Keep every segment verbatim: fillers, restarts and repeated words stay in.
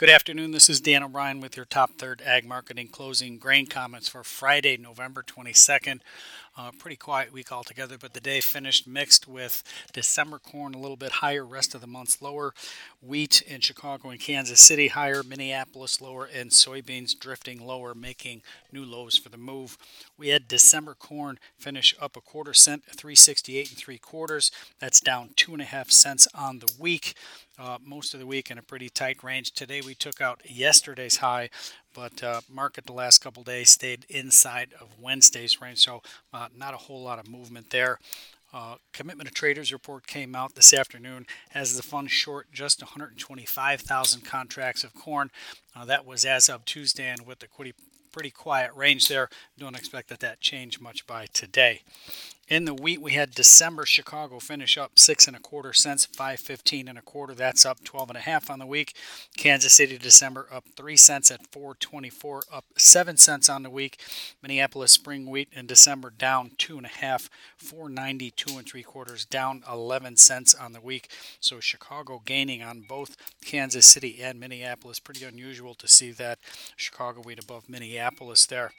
Good afternoon. This is Dan O'Brien with your Top Third Ag Marketing Closing Grain Comments for Friday, November twenty-second. Uh, pretty quiet week altogether, but the day finished mixed with December corn a little bit higher, rest of the months lower. Wheat in Chicago and Kansas City higher, Minneapolis lower, and soybeans drifting lower, making new lows for the move. We had December corn finish up a quarter cent, three sixty-eight and three quarters. That's down two and a half cents on the week. Uh, most of the week in a pretty tight range. Today we took out yesterday's high, but uh, market the last couple days stayed inside of Wednesday's range, so uh, not a whole lot of movement there. Uh, Commitment of Traders report came out this afternoon as the fund short just one hundred twenty-five thousand contracts of corn. Uh, that was as of Tuesday, and with the pretty, pretty quiet range there, don't expect that that change much by today. In the wheat, we had December Chicago finish up six and a quarter cents, five fifteen and a quarter. That's up twelve and a half on the week. Kansas City December up three cents at four twenty-four, up seven cents on the week. Minneapolis spring wheat in December down two and a half, four ninety-two and three quarters, down eleven cents on the week. So Chicago gaining on both Kansas City and Minneapolis. Pretty unusual to see that Chicago wheat above Minneapolis there.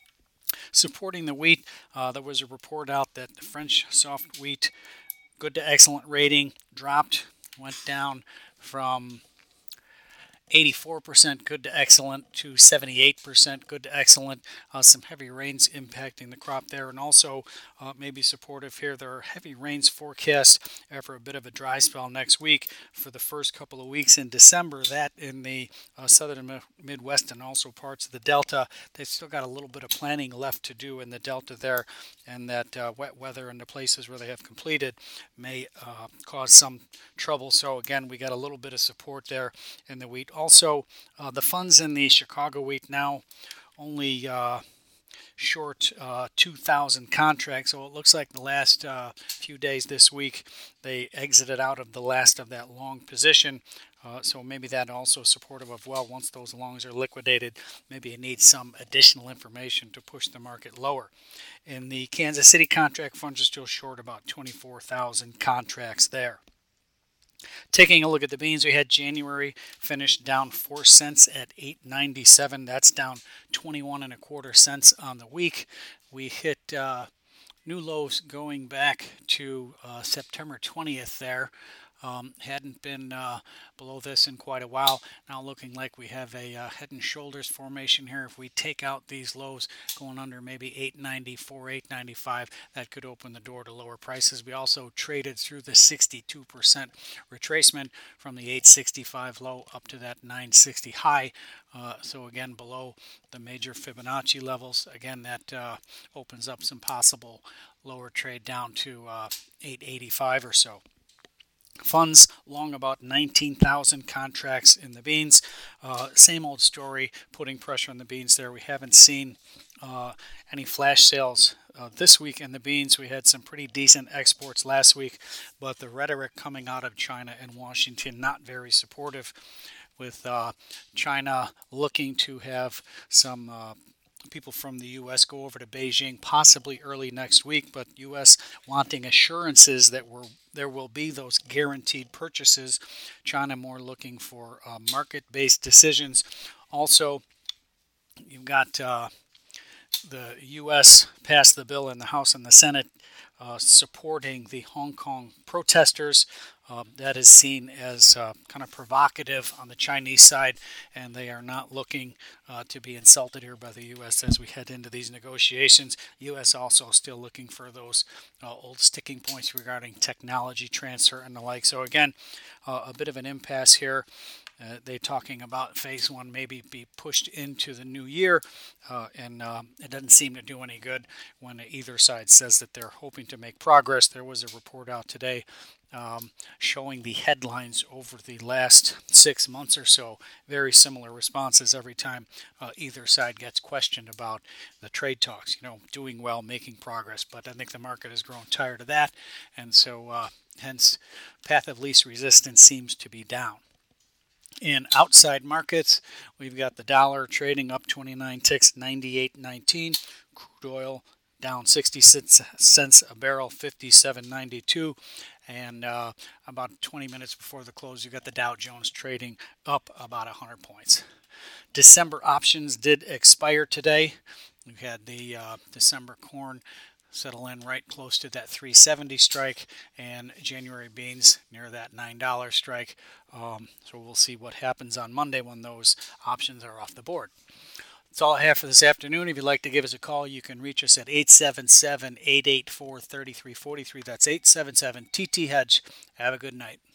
Supporting the wheat, uh, there was a report out that the French soft wheat good to excellent rating dropped, went down from eighty-four percent good to excellent to seventy-eight percent good to excellent. Uh, some heavy rains impacting the crop there, and also uh, maybe supportive here. There are heavy rains forecast after a bit of a dry spell next week for the first couple of weeks in December. That in the uh, southern and Midwest and also parts of the Delta. They've still got a little bit of planning left to do in the Delta there, and that uh, wet weather in the places where they have completed may uh, cause some trouble. So again, we got a little bit of support there in the wheat. Also, uh, the funds in the Chicago wheat now only uh, short uh, two thousand contracts. So it looks like the last uh, few days this week they exited out of the last of that long position. Uh, so maybe that also supportive of, well, once those longs are liquidated, maybe you need some additional information to push the market lower. In the Kansas City contract, funds are still short about twenty-four thousand contracts there. Taking a look at the beans, we had January finished down four cents at eight ninety-seven. That's down twenty-one and a quarter cents on the week. We hit uh, new lows going back to uh, September twentieth there. Um, hadn't been uh, below this in quite a while. Now looking like we have a uh, head and shoulders formation here. If we take out these lows going under maybe eight ninety-four, eight ninety-five, that could open the door to lower prices. We also traded through the sixty-two percent retracement from the eight sixty-five low up to that nine sixty high. Uh, so again, below the major Fibonacci levels. Again, that uh, opens up some possible lower trade down to uh, eight eighty-five or so. Funds long about nineteen thousand contracts in the beans. Uh, same old story, putting pressure on the beans there. We haven't seen uh, any flash sales uh, this week in the beans. We had some pretty decent exports last week, but the rhetoric coming out of China and Washington not very supportive, with uh, China looking to have some uh, people from the U S go over to Beijing possibly early next week, but U S wanting assurances that we're, there will be those guaranteed purchases. China more looking for uh, market-based decisions. Also, you've got uh, the U S passed the bill in the House and the Senate uh, supporting the Hong Kong protesters. Uh, that is seen as uh, kind of provocative on the Chinese side, and they are not looking uh, to be insulted here by the U S as we head into these negotiations. U S also still looking for those uh, old sticking points regarding technology transfer and the like. So again, uh, a bit of an impasse here. Uh, they're talking about phase one maybe be pushed into the new year, uh, and uh, it doesn't seem to do any good when either side says that they're hoping to make progress. There was a report out today um, showing the headlines over the last six months or so. Very similar responses every time uh, either side gets questioned about the trade talks. You know, doing well, making progress, but I think the market has grown tired of that, and so uh, hence path of least resistance seems to be down. In outside markets, we've got the dollar trading up twenty-nine ticks, ninety-eight nineteen. Crude oil down sixty cents a barrel, fifty-seven ninety-two. And uh, about twenty minutes before the close, you got the Dow Jones trading up about one hundred points. December options did expire today. We had the uh, December corn settle in right close to that three seventy strike, and January beans near that nine dollar strike. Um, so we'll see what happens on Monday when those options are off the board. That's all I have for this afternoon. If you'd like to give us a call, you can reach us at eight seven seven, eight eight four, three three four three. That's eight seven seven T T Hedge. Have a good night.